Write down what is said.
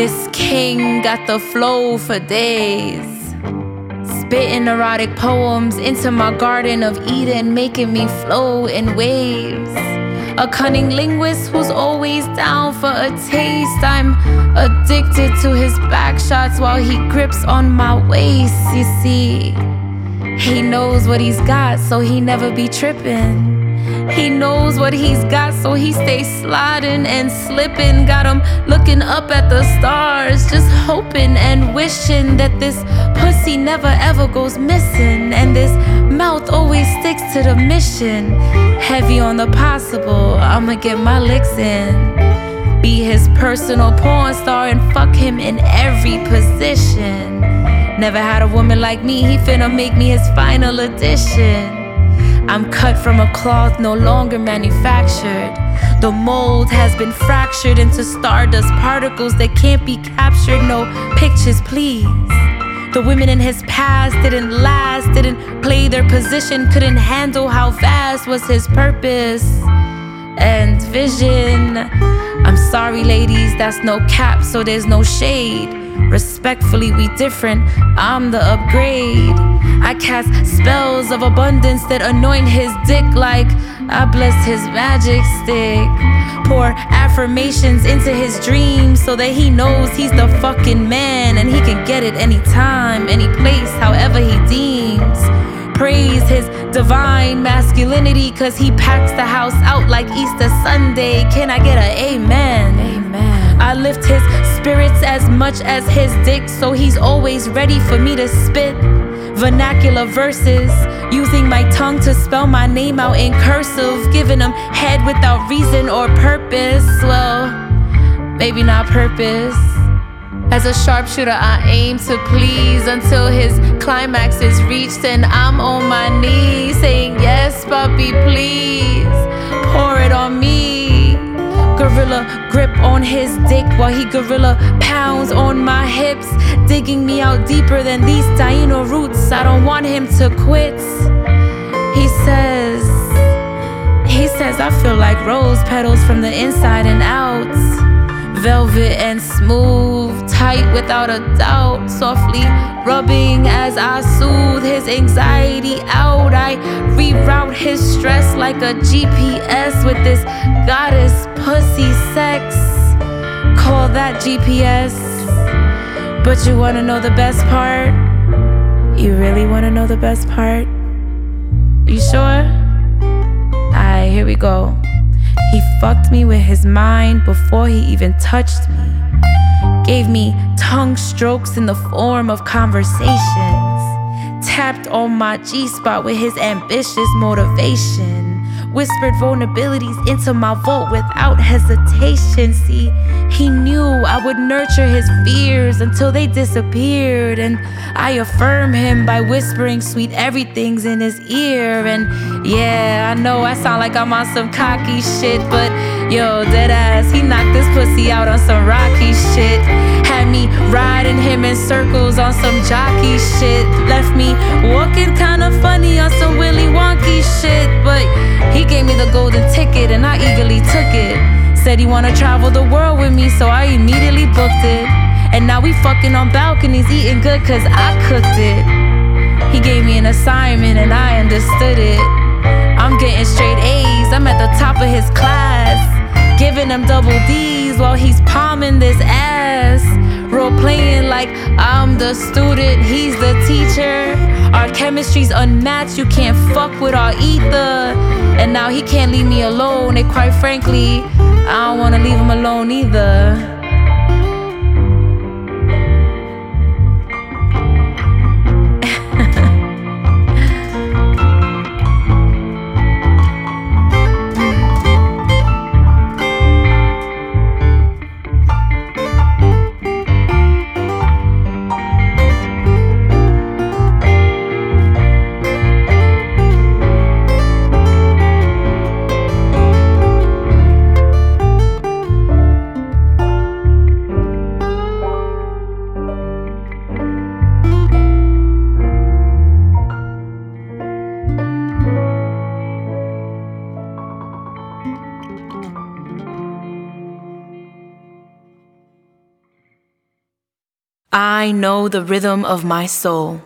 This king got the flow for days, spitting erotic poems into my garden of Eden, making me flow in waves. A cunning linguist who's always down for a taste. I'm addicted to his back shots while he grips on my waist. You see, he knows what he's got, so he never be tripping. He knows what he's got, so he stays sliding and slipping. Got him looking up at the stars, just hoping and wishing that this pussy never ever goes missing, and this mouth always sticks to the mission. Heavy on the possible, I'ma get my licks in. Be his personal porn star and fuck him in every position. Never had a woman like me, he finna make me his final edition. I'm cut from a cloth no longer manufactured. The mold has been fractured into stardust particles that can't be captured. No pictures, please. The women in his past didn't last, didn't play their position, couldn't handle how vast was his purpose and vision. I'm sorry, ladies, that's no cap, so there's no shade. Respectfully, we different, I'm the upgrade. I cast spells of abundance that anoint his dick like I bless his magic stick. Pour affirmations into his dreams so that he knows he's the fucking man, and he can get it anytime, any place, however he deems. Praise his divine masculinity, cause he packs the house out like Easter Sunday. Can I get an amen? Amen. I lift his spirits as much as his dick, so he's always ready for me to spit vernacular verses, using my tongue to spell my name out in cursive, giving him head without reason or purpose. Well, maybe not purpose. As a sharpshooter, I aim to please until his climax is reached, and I'm on my knees saying, yes, puppy, please, pour it on me. Gorilla grip on his dick while he gorilla pounds on my hips, digging me out deeper than these Taino roots. I don't want him to quit. He says I feel like rose petals from the inside and out. Velvet and smooth, tight without a doubt, softly rubbing as I soothe his anxiety out. I reroute his stress like a GPS with this goddess pussy sex. Call that GPS. But you wanna know the best part? You really wanna know the best part? You sure? Alright, here we go. He fucked me with his mind before he even touched me. Gave me tongue strokes in the form of conversations. Tapped on my G-spot with his ambitious motivation. Whispered vulnerabilities into my vault without hesitation. See, he knew I would nurture his fears until they disappeared, and I affirm him by whispering sweet everythings in his ear. And yeah, I know I sound like I'm on some cocky shit, but yo, deadass, he knocked this pussy out on some rocky shit. Had me riding him in circles on some jockey shit. Left me walking kinda funny on some Willy Wonky shit, but he gave me the golden ticket and I eagerly took it. Said he wanna travel the world with me, so I immediately booked it. And now we fucking on balconies eating good cause I cooked it. He gave me an assignment and I understood it. I'm getting straight A's, I'm at the top of his class, giving him double D's while he's palming this ass. Role playing like I'm the student, he's the teacher. Our chemistry's unmatched, you can't fuck with our ether. And now he can't leave me alone, and quite frankly, I don't wanna leave him alone either. I know the rhythm of my soul.